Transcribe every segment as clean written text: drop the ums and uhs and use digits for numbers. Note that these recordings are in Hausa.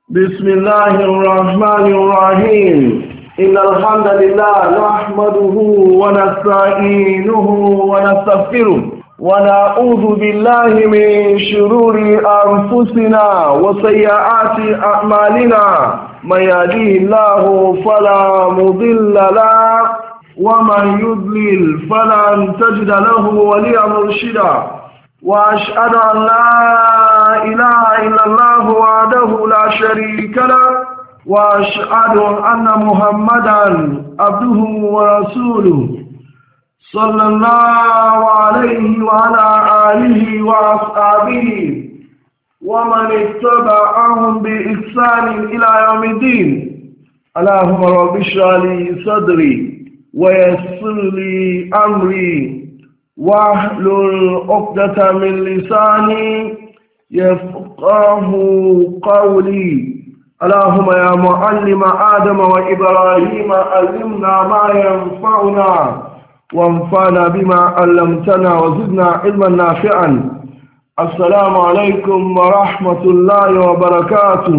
بسم الله الرحمن الرحيم إن الحمد لله نحمده ونستعينه ونستغفره ونعوذ بالله من شرور أنفسنا وسيئات أعمالنا من يهديه الله فلا مضل له ومن يضلل فلن تجد له وليا مرشدا وأشهد أن لا إله إلا الله وحده لا شريك له وأشهد أن محمدا عبده ورسوله صلى الله عليه وعلى آله وأصحابه ومن اتبعهم بإحسان إلى يوم الدين. اللهم رب اشرح لي صدري ويسر لي أمري واحلل عقدة من لساني يفقه قولي. اللهم يا معلم آدم وإبراهيم علمنا ما ينفعنا وانفعنا بما علمتنا وزدنا علما نافعا. السلام عليكم ورحمة الله وبركاته.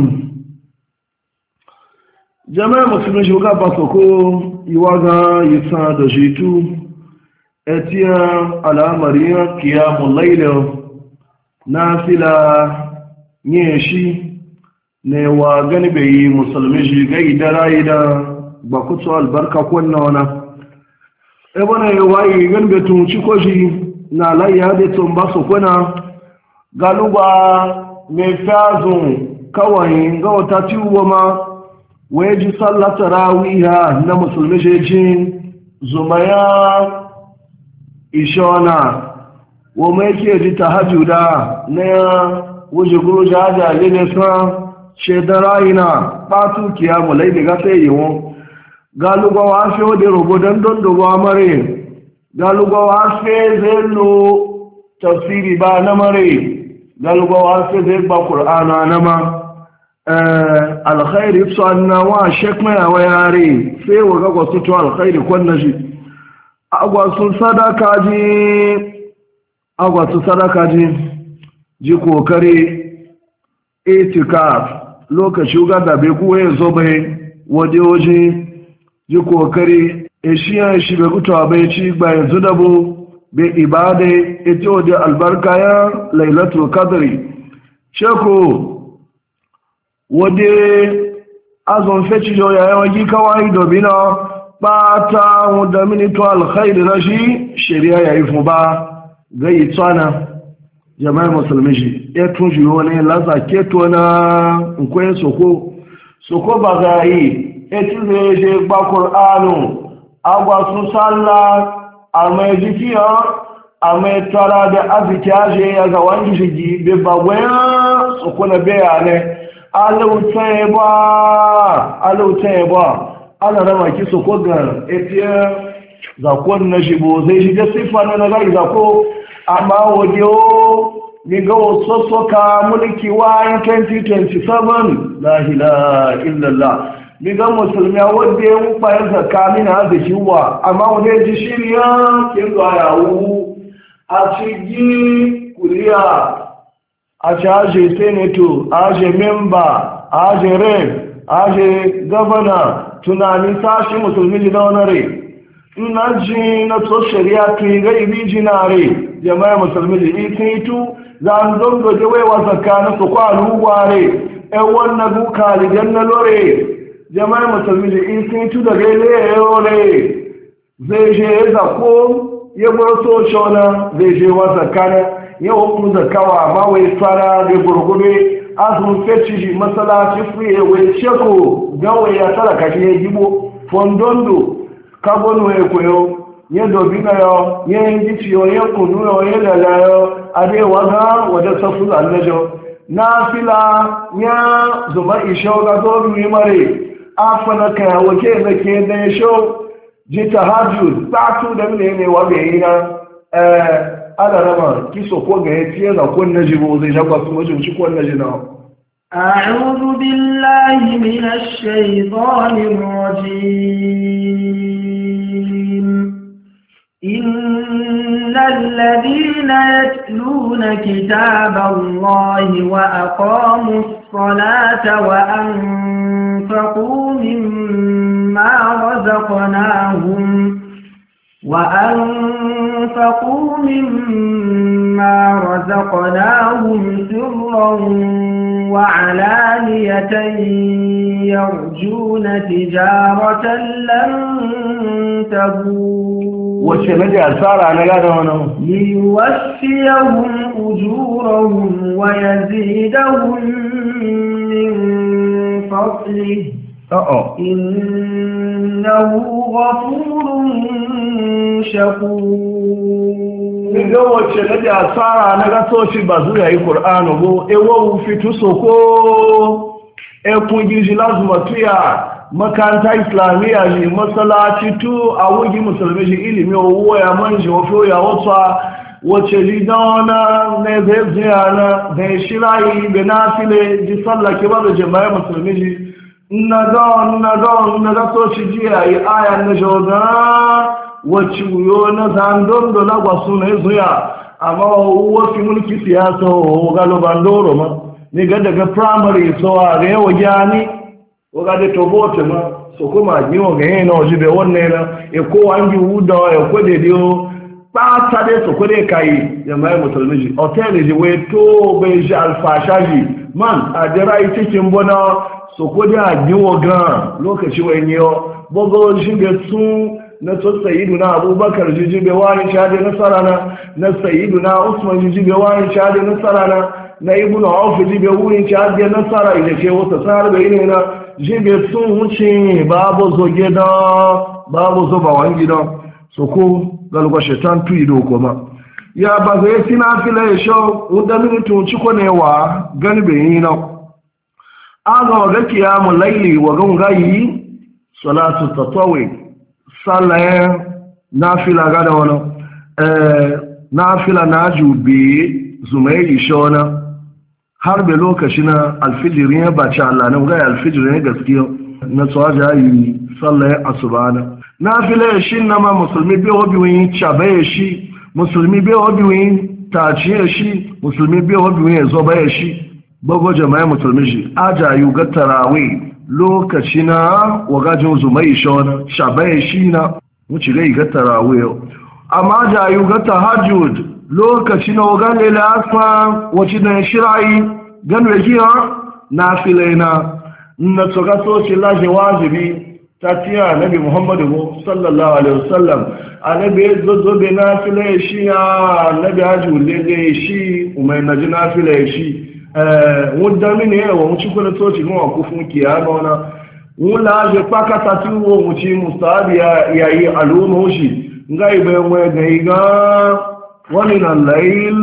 جماعة مسلمين شوكا باسوكو يواغا يسان دجيتو etiyan al'amariyar kiyamun lailin na fila yin shi ne wa gani bai yi musulmi shi gai da rayu da bakutu albarka kwanna wana ebe na yi wayi gani bai tunci ko shi na layya da tun ba su kuna galuba mai fazon kawai ga wata ciwo ma waye ji sallata rawiya na musulmi shi jin zumaya ishona wo mai ke ji tahajjuda na wuje guru jaja lele san shedara ina patu kiyamu lai daga sai yiwo galugo wa fe o de robo dan don do wa mare galugo wa fe zelo tafsiri ba na mare galugo wa fe ze ba qur'ana na ma alkhairi sanna wa shekma wa yare fe wa ga ko to alkhairi kwannaji agwasun sadaka ji kokari itikaf lokaci gada bai kuwa ya zo bai waje ji kokari eshiyan shi bai kutawa bai ci bayan zu dabo bai ibada ita waje albarka ya lailatul kadri sheko waje azon feci yau yayin yi kawai domina bata wadda minito alkhairu na shi shari'a ya yi fi ba gai tsana jama'ar musulmi shi ya tunji wani lasa keto na nkwen soko ba ga yi ya ci zai je gba ƙur'anu agwa sun salla a mai jikiya a mai tara da arziki aje ya ga wani shigi bai bagwayan soko na bayanai alauta ya ba ana rama ki so ko ga etiya zakon na shibo zai shiga sifa na gari zako amma wadio ni ga wasu ka mulki wa 2027 la ilaha illallah ni ga musulmi wanda ya mufa ya zaka mina da shiwa amma wanda ji shirya kin ga yawo a cigi kuriya a charge senator a je member a je rep a je governor tunanin sashi musulmi ji na wani rai ina ji na so shari'a tun ga ibi ji na rai jama'a musulmi ji ikin itu za a don doje waiwa tsakanin su kwa aluwa rai yan wannan duka ligan na lore jama'a musulmi ji ikin itu da gaile ya yi rai zai je ya zako ya gwar so shona zai je wa tsakanin yau kuma zakawa ma wai tsara da gurgube azumin feci masalaci fiye wai sheko gawa ya talaka shi ya gibo fondondo kagbonu ya koyo ya dobi na yau ya yi gici yau ya kunu yau ya lala yau adewa ga wadda safu annajo na fila ya zuba isho ga zoru yi mare afana ka wake na ke da ya sho ji ta hajju satu da ne wa bai yi na ana rama kiso ko ga ya fiye da kwan na jibo zai shakwa su wajen ci kwan na jina. أعوذ بالله من الشيطان الرجيم إن الذين يتلون كتاب الله وأقاموا الصلاة وأنفقوا مما رزقناهم سرا وعلانية يرجون تجارة لن تبور ليوفيهم أجورهم ويزيدهم من فضله إنه غفور شكور. Ga wacce na da asara na gasoci ba zuwa yi Kur'anu bo, ewo fitu soko, kungi ji lazuma tuya, makanta islamiyya ne, masalaci tu a wugi musulmi shi ilimi owó ya manji wato ya wata wacce ji dauna na zai zuya na da shirayi da na file ji sallake ba da jama'a musulmi shi na ga soci jiya yi aya na shoga wacce wuyo na zandon da lagwasu na zuya amma wafi mulki siyasa o galoban doro ma ni ga daga primary so a ga yawa gyani o ga da tobote ma so kuma ni o ga yana oji be wannan na e ko an ji wuda e ko de dio ba ta de so ko de kai ya mai musulmi ji hotel ji we to be ji alfashaji man a dira yi cikin bona so ko da jiwo gan lokaci wai ne bogo shi ga sun na to sayyiduna abubakar jijibe wani shade nasara na sayyiduna usman jijibe wani shade nasara na ibnu auf jibe wurin shade nasara ile ce wata sarbe ne na jibe sun wuce babu zoge da babu zoba wangi da so ko galgo shetan tuido kuma ya ba zai tina fila sho udan mutum ci ko ne wa ganbe yi na aga ga kiyamul laili wa gungayi salatu tatawwi sallayen nafila gada wani nafila na jube zumai ishona har bai lokaci na alfijirin ya baci Allah na gaya alfijirin ya gaskiya na tsawaja yi sallayen asubana nafila ya shi na ma musulmi bai wabiwin cabe ya shi musulmi bai wabiwin taci ya shi musulmi bai wabiwin ya zoba ya shi bago jama'a musulmi shi ajayu ga tarawih lokaci na wagajin zumai shona shabai shi na wuce gai ga tarawih amma jayu ga tahajjud lokaci na wagan lela asma wace na shirai gan wajiya na filaina na tsoga soci laje wajibi ta tiya nabi muhammadu sallallahu alaihi wasallam annabi zozo be na filai shi ya nabi hajjud lele shi umai naji na filai shi wọ́n dámí ní ẹ̀wọ̀n tí kó lè tó ti mọ́ ọkú fún kìí àmọ́ ọ̀nà wọ́n láàájẹ́ pákátà tí wọ́n tí mustahabi yayi al'umma shi nga ibẹ̀ wọn ẹgbẹ̀ igá wọ́n ni na láìl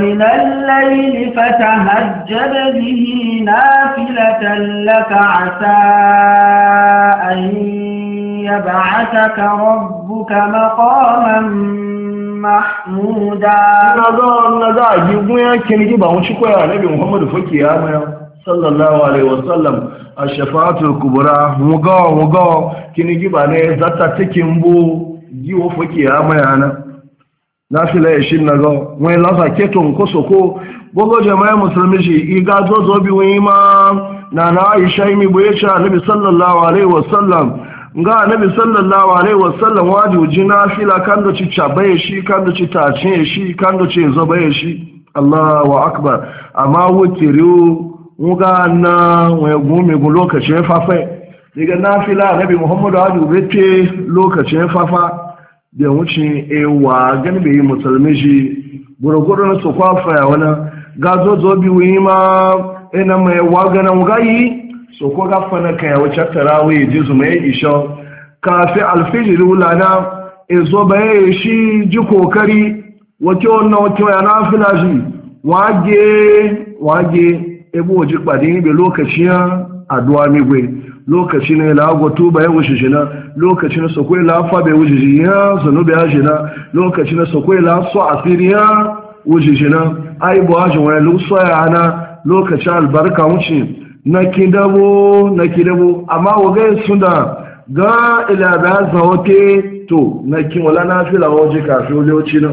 fatahajjad bihi nafilatan laka asa an yab'athaka rabbuka maqaman mahmuda na za a gigun yankin giba wuce koya nabi muhammadu fake ya maya sallallahu alaihi wasallam a shafa'atul kubura mugawa kini giba ne zata cikin bu giwo fake ya maya na fila ya shi na ga wani lasa keton kosoko gogo jama'a musulmi shi iga zozo bi wani ma na aisha imi boye cha nabi sallallahu alaihi wasallam nga nabi sallallahu alaihi wasallam waji jina fila kando ci chabaye shi kando ci tace shi kando ci zobaye shi Allahu akbar amma wutiriu nga na we gumi go lokacin fafa daga nafila nabi muhammadu waji bete lokacin fafa da wuce ewa ganbe yi musulmi shi gurguru na su kwafa ya wana gazo zobi wi ma ina mai wagana ngayi so ko gafana kan ya wuce tarawih jizu mai isho kafi alfijir wulana ezo baye shi ji kokari wato wannan wato ya nafila shi wage ebo waje kpadin be lokacin addu'a mi gwe lokacin ne la goto baye wuce shi na lokacin so ko la fa be wuce shi ya zanu be shi na lokacin so ko la so asiriya wuce shi na ai bo ajin wani luso ya ana lokacin albarka wuce na kidabo amma waga suna ga ila da zawote to na kin wala na fila waje kafin lokaci na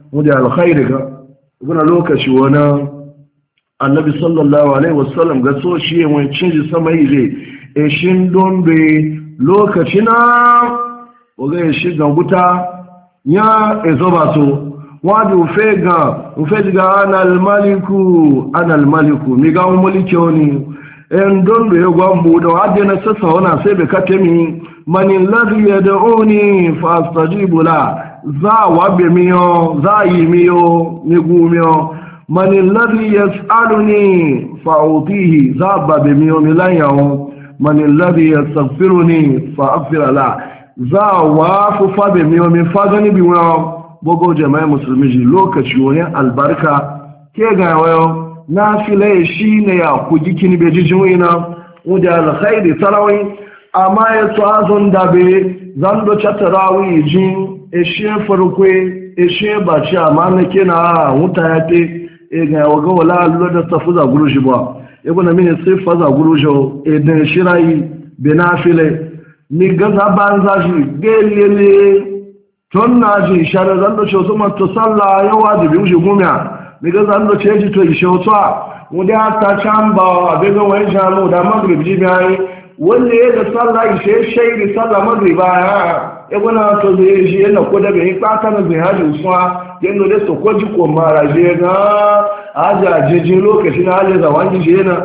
wanda alkhairi ga guna lokaci wani annabi sallallahu alaihi wasallam ga so shi yawan cinji sama ile e shin don be lokaci na oga ya shiga wuta ya ezoba to wadi ufe diga ana almaliku mi ga mulki oni en don be gwambu da wadi na sassa wana sai be katemi man alladhi yad'uni fa astajibu la za wa be miyo za yi miyo ni gumiyo man alladhi yas'aluni fa utihi za ba be miyo milanyawo man alladhi yastaghfiruni fa aghfir la za wa fu fa be miyo mi fa gani bi wa bogo jama'a musulmi ji lokaci wani albarka ke ga wayo na file shi ne ya kuji kini be jijin wina wanda alkhairi tarawih amma ya to azon da be zando chatarawi jin eshe farkwe eshe ba ci amma na kina wuta ya te e ga waga wala allo da tafuza guruji ba ibn min sai faza gurujo e da shirai be nafile ni gaza banza shi gelele ton na ji shara zando ce to man to sallah ya wajibi uje gumiya ni gaza zando ce ji to ishe to wanda ta chamba be ga wani jamu da maghrib ji bai wanda ya da sallah ishe shaidi sallah magriba ya gwana to zai shi yana ko da bai fata na zai hajji usma yanda da so ko ji ko mara je ga aja jeje lokacin hali da wani je yana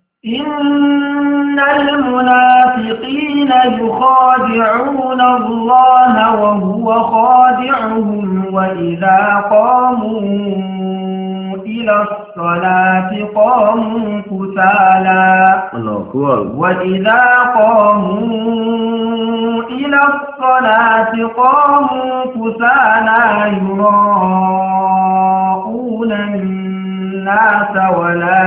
innal munafiqina yukhadi'una Allah wa huwa khadi'uhum wa idha qamu إلى الصلاة قاموا كسالى وإذا قاموا إلى الصلاة قاموا كسالى يراءون الناس ولا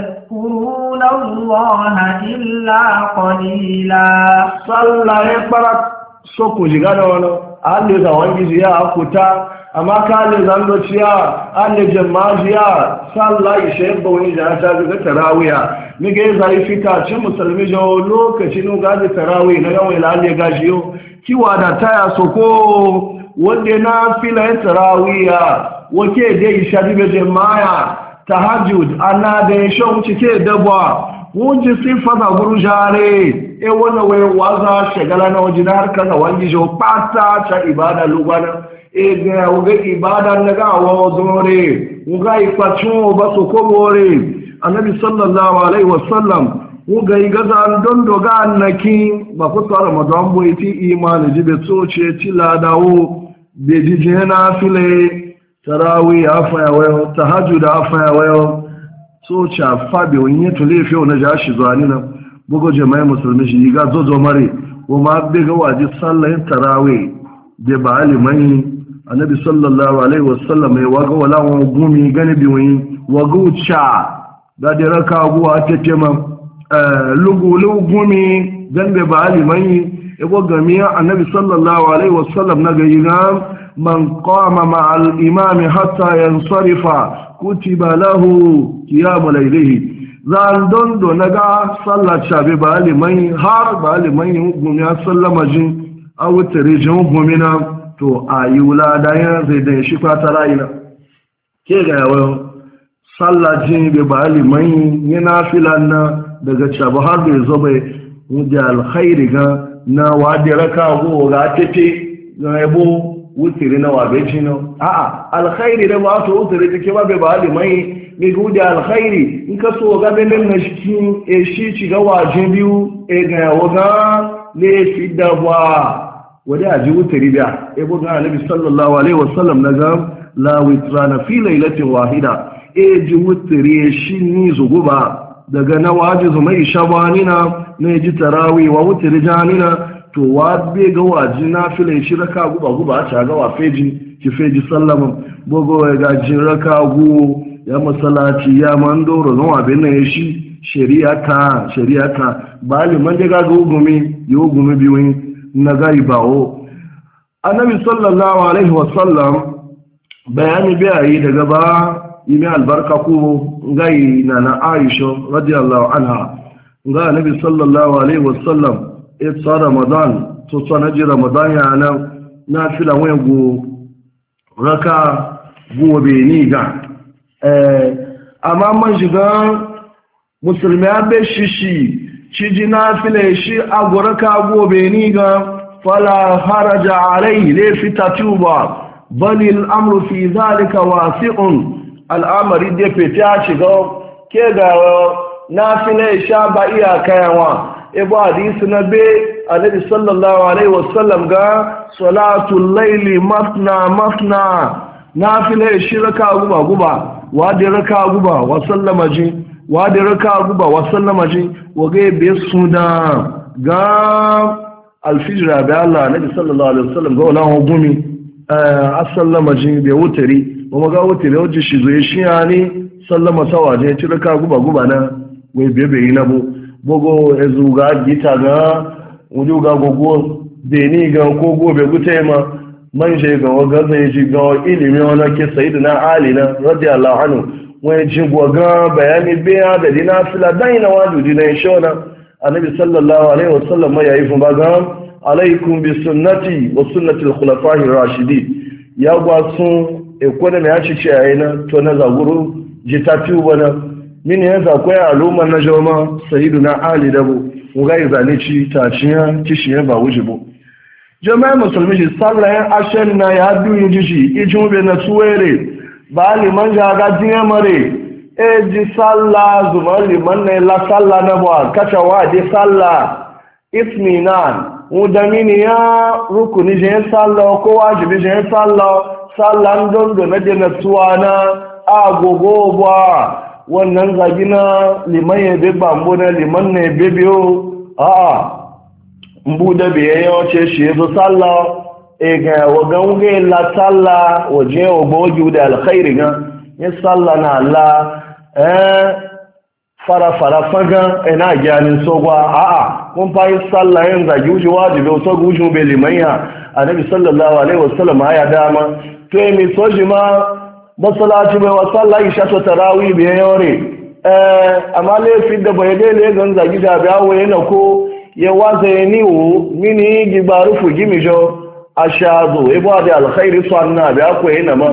يذكرون الله إلا قليلا صلى يقبرك سوكو جيغانا وانا أهل يزاوانجي زياء أكوتا amma ka ne zando ciya an ne jama'iya sallah ishe ba wani da ta ga tarawiya ni ga zai fita cin musulmi jo lokacin ga da tarawih na yawan lalle gajiyo kiwa da taya soko wanda na fila tarawiya wake da isha dibe jama'a tahajjud ana da shon cike dabwa wunji sifa da gurujare e wannan wai waza shagala na wajina har kaza wani jo pata cha ibada lugana ega uga ibada naga wa zore uga ipachu baso kobore annabi sallallahu alaihi wasallam uga igaza ndondo ga annaki ba ko to ramadan bo iti imani jibe soce tila dawo be dijena file tarawih afa ya wayo tahajjud afa ya wayo soce afa be onye to le fe ona ja shi zuani na bugo jama'a musulmi shi ga zozo mare o ma be ga waji sallah tarawih de ba alimai annabi sallallahu alaihi wasallam ya waga wala wa gumi gani biwi waga ucha da da raka guwa ta tema lugu gumi zambe ba alimai ya waga miya annabi sallallahu alaihi wasallam na gayiga man qama ma al imam hatta yansarifa kutiba lahu qiyam laylihi zan dondo naga sallar shabe ba alimai har ba alimai gumi sallama jin awtare jin gumina to a yi wulada ya zai da shi kwata rayina ke ga yawon sallajin bai ba liman yana filan na daga cabu har bai zo bai wuce alkhairi ga na wadda raka ga tefe na yabo wutiri na wabe jino a'a alkhairi da ba su wutiri take ba bai ba liman mai gudu alkhairi in ka so ga benin na shi e shi ci ga wajen biyu e ga yawon ga ne fi da ba wadda a ji wutari da ebo ga annabi sallallahu alaihi wasallam na ga la witrana fi lailatin wahida e ji wutari shi ni zuguba daga na waje zuma ishabanina na ji tarawi wa wutari janina to wa be ga waji na fila shi raka guba a ga wa feji ki feji sallama bogo ga ji raka gu ya masallaci ya mandoro no abin ne shi shari'ata ba liman da ga gumi yo gumi biyu na gari bawo annabi sallallahu alaihi wasallam bayani bayi daga ba yi albarka ko gai na Aisha radiyallahu anha ga annabi sallallahu alaihi wasallam ita ramadan to sanaji ramadan ya nan na fila wayan go raka gobe ni ga amma man shiga musulmi abe shishi ciji na file shi aguraka gobe ni ga fala haraja alai le fitatuba bali al'amru fi zalika wasi'un al'amari da fita shiga ke ga na file sha ba iya kayawa ibu hadisi na be annabi sallallahu alaihi wasallam ga salatul laili mafna na file shi raka guba wa da raka guba wa sallama ji wa da raka guba wa sallama ji wa ga be suna ga alfijra da Allah nabi sallallahu alaihi wasallam ga wala gumi sallama ji be wutari kuma ga wutari wajen shi zo shi yani sallama tawaje ci raka guba na wai bebe yi na bogo ezuga gita ga wuju ga gogo deni ga ko gobe gute ma manje ga waga zai ji ga ilimi wala ke sayyidina ali na radiyallahu anhu wai ji goga bayani biya da dina fila dai na wajudi na shona annabi sallallahu alaihi wasallam ya yi fun baga alaikum bi sunnati wa sunnati al-khulafa'i ar-rashidin ya gwa sun ekona me ya ci ci ayina to na zaguru jitati ubana mini ya zakwai al'ummar na jama sayidu na ali dabo ugai zane ci taciya kishiyan ba wuce bo jama'a musulmi shi sallayen ashen na ya duyi jishi ijin ube na tuwere ba liman jaga jiya mare e ji salla zuma liman na la salla na ba kacha wa di salla isminan udamini ya rukuni je salla ko wajibi je salla ndondo na je na tuwana agogo ba wannan zagi na liman ya be bambo na liman na ya bebe o a mbu da biye ya wace shi ya zo sallah ga wagan ga la sallah waje wa boju da alkhairi ga ya sallah na Allah fara faga ina gyanin sogwa a kun fa yi sallah yin zagi wuce wajibi so guju be liman ya annabi sallallahu alaihi wasallam ya dama to mi soji ma masalaci bai wa sallah isha to tarawih bai yore amma laifin da bai dai ne gan zagi da bawo yana ko ya waza ni wo mini gibaru fu gimijo ashadu ibo da alkhairi sanna da ko yana ma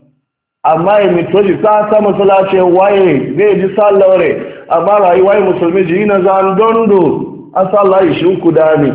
amma mi toji ta ta masalaci waye zai ji sallah ore amma rayuwa musulmi ji na zan dondo a sallah ishin ku dani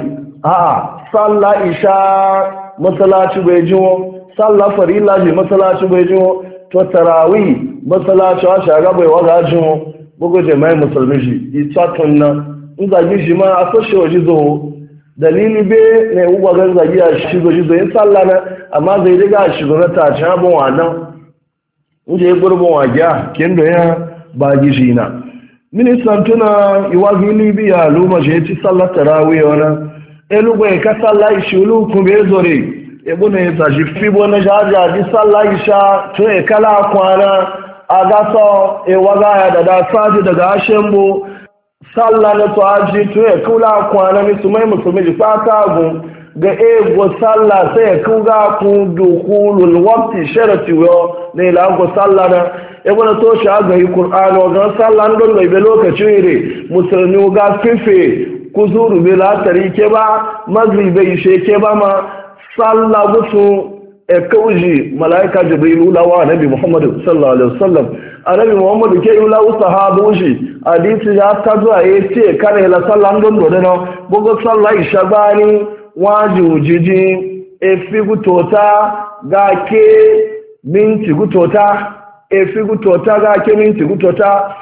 sallah isha masalaci bai jiwo sallah farilla ji masalaci bai jiwo to tarawi masalaci a shaga bai waga jin bugu jama'i musulmi shi itatun nan in zagi shi ma a sashe wa jizo dalili be ne uwa gan zagi a shigo jizo in sallah na amma zai riga a shigo na tashi abin wannan inda ya gurbin wagiya kendo ya ba gishi na ministan tuna iwagi libya luma shi ya ci sallah tarawi wani elugu ya ka sallah ishi ulukun bai zore ebe na ya tashi fibo na jaja di sallah isha tun ya kala kwana a gasa ewaga ya da da saji daga ashembo sallah na to aji tun ya kula kwana musulmai musulmi ji fata gun ga ego sallah sai ya kuga ku dukulul waqti sharati wa ne la go sallah na ebe na to sha ga qur'ano ga sallah don ga be lokacin ne musulmi ga fife kuzuru be la tarike ba magribe sheke ba ma sallah gusu kauji malaika jibrilu lawa nabi muhammad sallallahu alaihi wasallam annabi muhammad ke yula sahabu shi hadisi ya ta zuwa yace kare la sallan don do no bugo sallah ishabani wajujiji efi gutota ga ke minti gutota efi gutota ga ke minti gutota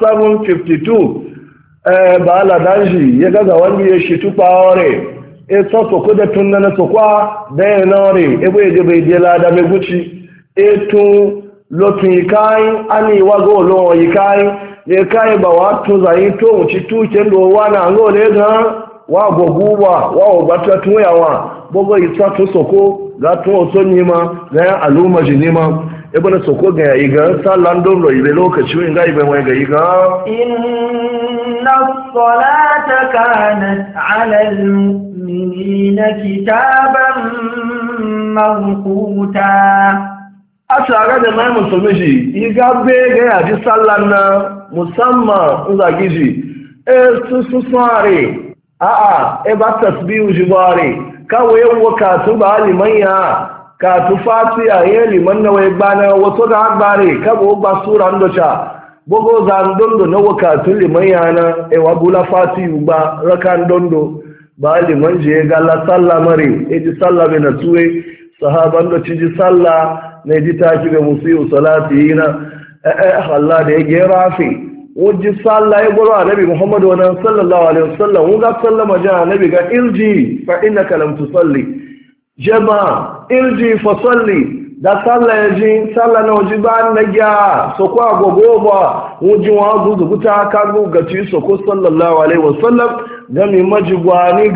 7:52 ba la danji ya ga wani ya shi tupa ore eto soko da tunna na sokwa da nore ebo eje be de la da meguchi etu lotun ikai ani wago lo ikai ye kai ba watu za ito uchi tu kendo wana ngole ga wa goguwa wa obata tu yawa bogo itatu soko ga to osonyima ga aluma jinima ebo na soko ga iga sallan don ro ibe lokaci nga ibe wai ga iga inna as-salata kanat 'ala al-mu'minina kitaban mawquta ashaga da mai musulmi shi iga be ga ya ji sallan na musamman uzagiji su sare e ba tasbihu jibare kawai waka su ba limanya ka tu fatiha yin liman na wai gbana wato ga agbare kabo ba sura ndo cha bogo za ndondo na wakatun liman yana ewa bula fatihu ba raka ndondo ba liman je ga la salla mare eji salla be na tuwe sahaban da ci ji salla ne ji ta ki ga musu salati na Allah da ya gera fi wuji salla ya goro annabi Muhammad wa sallallahu alaihi wasallam wuga sallama ja annabi ga irji fa innaka lam tusalli jama irji fa salli da salla ya ji salla na wuji ba na gya so ko agogo ba wuji wa gudu guta ka gu ga ci so ko sallallahu alaihi wasallam ga mi majigwani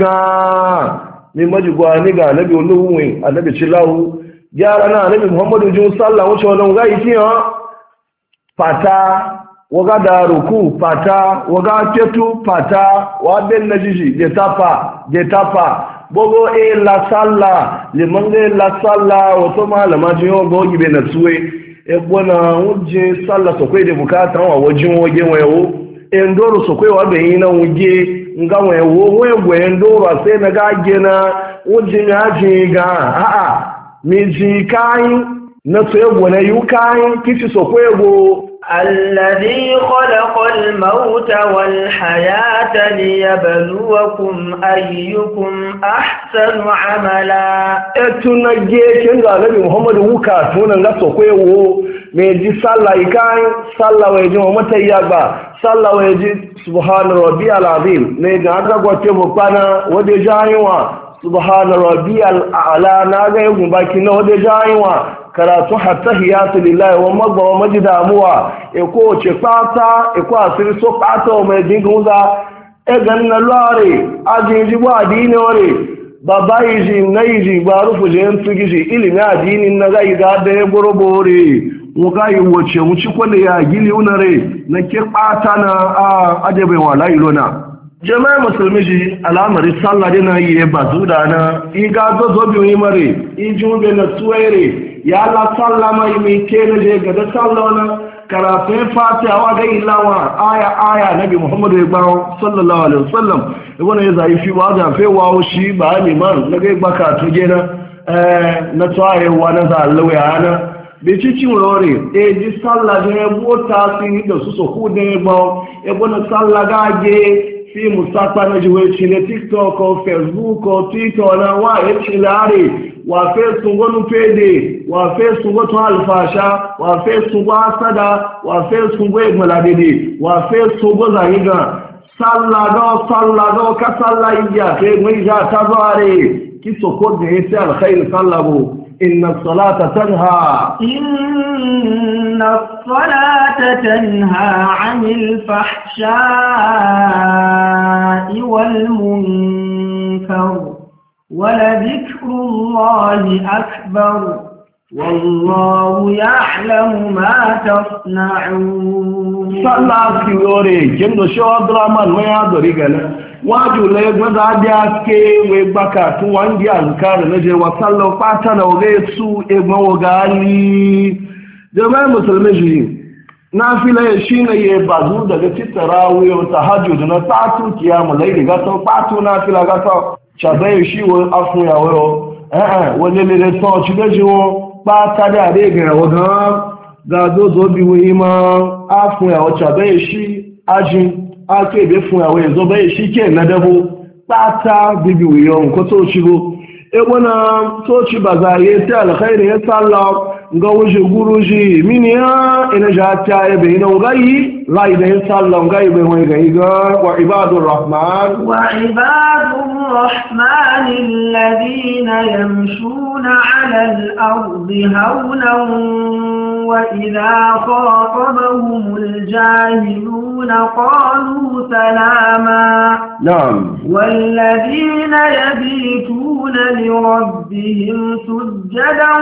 ga annabi uluwi annabi cilahu gyara na annabi Muhammad ji salla wuce wannan ga yi fata waga da ruku fata waga ketu fata wa ben na jiji je tapa bogo la salla le mange la salla wato malama ji yo go gibe na suwe e bona uje salla so kwe de bukata wa wajin woge wayo e ndoro so kwe wa be yin na uje nga wayo we ndoro sai na gage na uje ya ji ga a mi ji kai na so e bona yu kai kici so kwe go الذي خلق الموت والحياة ليبلوكم أيكم أحسن عملا etunage kenga nabi Muhammad wuka tunan ga sokwewo me ji sallah ikai sallah waje mata yagba sallah waje subhana rabbiyal azim ne ga ga gote mo pana wode jaywa subhana rabbiyal a'la na ga yugun baki na wode jaywa karatu hatta hiyatu lillahi wa magba wa majidamuwa eko ce pata eko asiri so pata o me dingunza e ganna lore ajinji wa adini ore baba yiji naiji barufu je ntugiji ilimi adini na ga iga da gorobore mu ga yi wace mu ci kwale ya gili unare na ke pata na ajabe wala ilona jama'a musulmi ji al'amari sallah dina yi bazuda na iga zo bi mare ijumbe na tuwere ya la sallama mai kene je ga da sallona karafin fatiha wa ga ilawa aya nabi muhammadu sallallahu alaihi wasallam ibn ya zai fi wa da fe wa shi ba liman na ga baka to je na tsaye wa na zallawa yana bi cikin rore ji sallah je bota sin da su so ku de ba ibn sallah ga je fi musapa na jiwe chile TikTok o Facebook o Twitter na wa echilare wa Facebook ngonu pede wa Facebook ngoto alfasha wa Facebook asada wa Facebook egmaladede wa Facebook zahiga sallado ka sallaiya ke mwija tazare kisoko de ese alkhair sallabu إن الصلاة تنهى عن الفحشاء والمنكر ولذكر الله أكبر والله يعلم ما تصنعون صلى كيوري كندو شو عبدالرحمن ما يعذر يقال waju le gwada dia ke we baka tu wangi azkar na je wa sallo pata na oge su egmo wogali jama'a musulmi ji nafila shi ne ye bazu daga tarawih wa tahajjud na tatu kiyamul layl ga to patu nafila ga to chabe shi wo afu ya wo wole le so chi beji wo pata da de ga wo ga zo bi wo ima afu ya wo chabe shi ajin ake ebe fún àwọn ìzọba ìṣíkẹ̀ ìnádẹ́bó pátá bíbí ìyọ nǹkan tó ṣíbó ẹgbọ́n na tó ṣí bàzá ayé tí alkhairi ya sálọ ga wuce gúrú ṣí mini ya inaja ta ebe ina gáyí láì da ya sálọ gáyí bai wani gáyí ga wa ibadun rahman alladhina yamshuna ala al-ardi hawnan وإذا خاطبهم الجاهلون قالوا سلاما نعم والذين يبيتون لربهم سجدا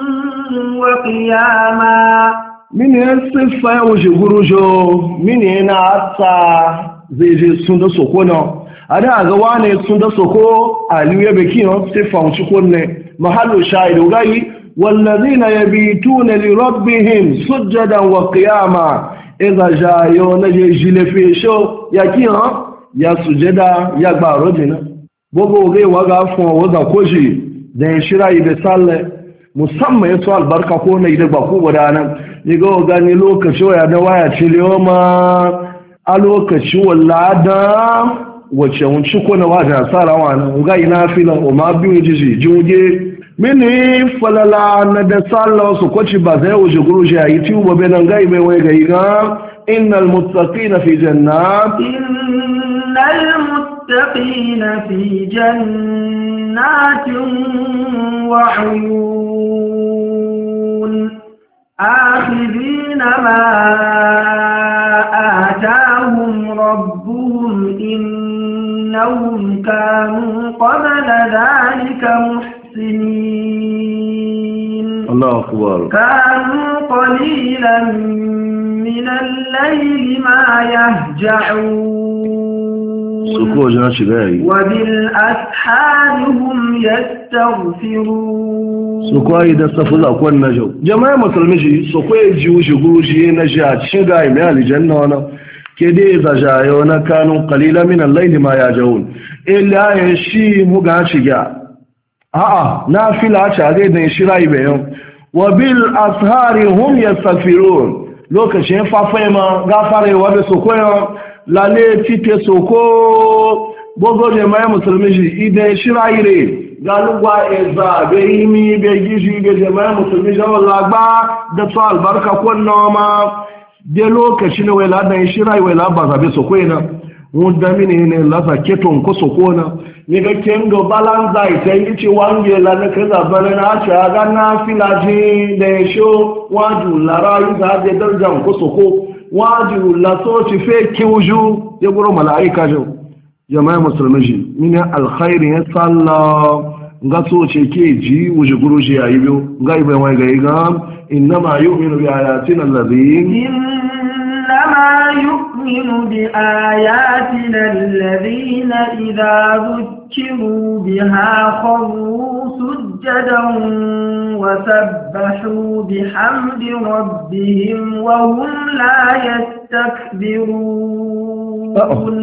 وقياما من يصف وجهرجو من ينعطى زي سند سكونا أنا أغواني سند سكو أليو يبكينا صفة وشكونا محل شاهد وغاي والذين يبيتون لربهم سجدا وقياما إذا جاءوا نجي في شو يكيها يا سجدا يا بارجنا بوغو غي وغا فون ودا كوجي دين شراي بسال musamman ya so albarka ko na idan ba ku gudanar ni ga gani lokaci waya na waya ce ma a lokaci wallada wace wunci ko na wajen sarawa nan ga ina filan o ma biyu jiji juje mini falala na da sallah su kwaci ba zai wuce gurushi a yi tiwo ba nan ga mai wai ga iga innal muttaqina fi jannat المتقين في جنات وعيون آخذين ما آتاهم ربهم إنهم كانوا قبل ذلك محسنين الله أكبر كانوا قليلا من الليل ما يهجعون وبالأسحار هم يستغفرون سكوى إذا استفضل أكوان نجو جماعة مسلمي سكوى جيوش قروشي نجات شغاي ميالي جنة كده إذا جايونا كانوا قليلا من الليل ما يهجعون إلا يشي مغاشي نافل عشاقه نشراي بيهم وبالأسحار هم يستغفرون لو كشين فافيما غافري وبسكوى lale tite soko bogo ne mai musulmi shi idan shiraire galugwa eza be imi be gishi be jama'a musulmi jawa lagba da to albarka kunna ma de lokaci ne wai ladan shirai wai laba zabe soko ina wanda mini ne la zaketon ko soko na ni ga kengo balanza ita yi ce wange la na kaza bana na cha ga na filaji da sho waju larayu da de darjan ko soko waju la so ci fe kiwju ya guro malaika jo jama'a musulmi ji min alkhairi ya salla nga so ce ke ji wuju guro ji ayi biyo ga ibe wai ga iga inma yu'minu bi ayatina alladhin إنما يؤمن بآياتنا الذين إذا ذكروا بها خروا سجدا وسبحوا بحمد ربهم وهم لا يستكبرون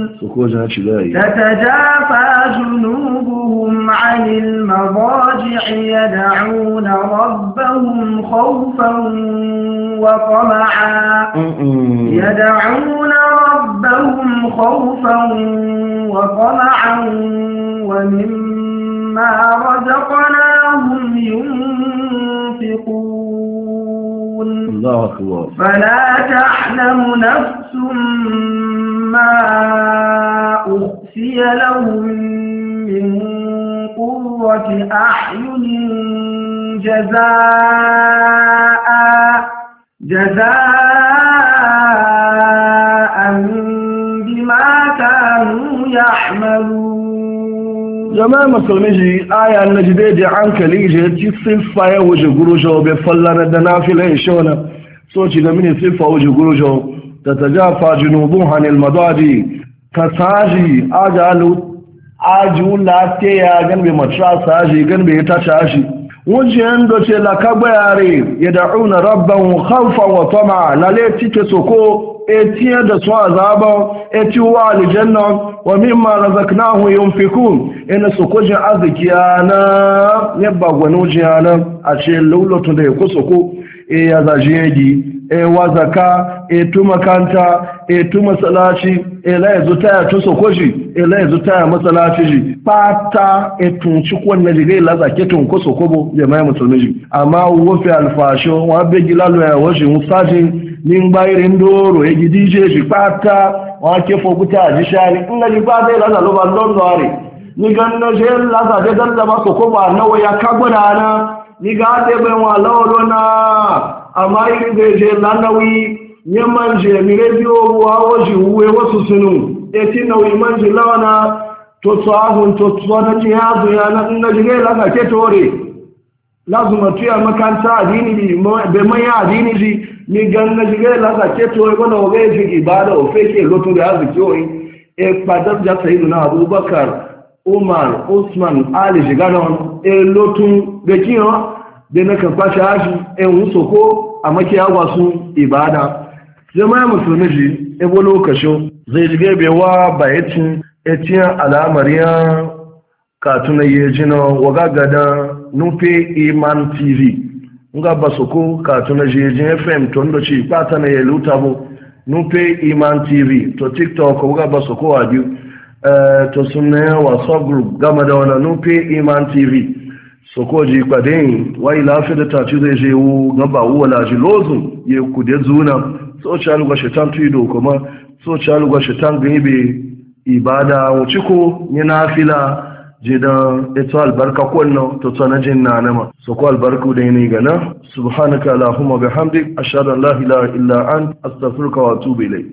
تتجافى جنوبهم عن المضاجع يدعون ربهم خوفا وطمعا ومما رزقناهم ينفقون الله أكبر فلا تعلم نفس ما أخفي لهم من قرة أعين جزاء بما كانوا يعملون جماعة مسلمي آية النجدة عنك ليجي تصفى وجه قروجه بفلنا الدنافل يشونا سوچي لمن صفى وجه قروجه تتجافى جنوبها عن المضاجع كساجي ajiyu lafiya gan bai matrasa shi gan bai tasha shi wajen da ce lakagba yare ya da'una rabban khawfan wa tama lale tike soko etiye da su azaba etiwa aljanna wa mimma razaqnahu yunfikun ina soko jin azikiya na yabba gwanu jiyana a ce laulotun da ya ku soko ya zajiyeji wazaka tu makanta tu masalaci la yazo taya to sokoji la yazo taya masalaci ji fata tun ci kwanne jigai la zake tun ko sokobo jama'a musulmi ji amma wofi alfasho wa be gilalo ya washi musaji nin bayirin doro ya gidije ji fata wa ke fokuta ji shari in ga ji ba dai la lo ba don dore ni ganna je la za de dan da ba sokoba nawa ya kagwana na ni ga de ben wa lawlo na amma iri zai je lanawi ya manje mi rediyo wa waje uwe wasu sunu eti nauyi manje lawana to tsahun to tsona ji hazu ya na jige laka ke tore lazuma tuya makanta adini bi be manya adini ji ni gan na jige laka ke tore ko na wage ji ibada o feke lotu da hazu kyoyi padar ja sayyiduna Abubakar Umar Usman Ali jiganon lotu be kiyo da na kan fashi hashi ‘yan wusoko a makiya wasu ibada. Jama'a musulmi ji, ebo lokacin zai jige bewa bayatin etiyan al'amariya katuna yejina waga gada nupe iman tv nga basoko katuna yejin fm tondo ci pata na yeluta bo nupe iman tv to tiktok waga basoko waju to sunna whatsapp group gama da wana nupe iman tv soko ji kwadin wai lafi da taci zai je wu gaba wala ji lozun ye kude zuna so chalu ga shetan tuido kuma so chalu ga shetan gaibe ibada wuciko ni nafila jidan ito albarka kunno to tsanajin na nama so ko albarku da ni gana subhanaka allahumma bihamdik ashhadu an la ilaha illa ant astaghfiruka wa atubu ilayk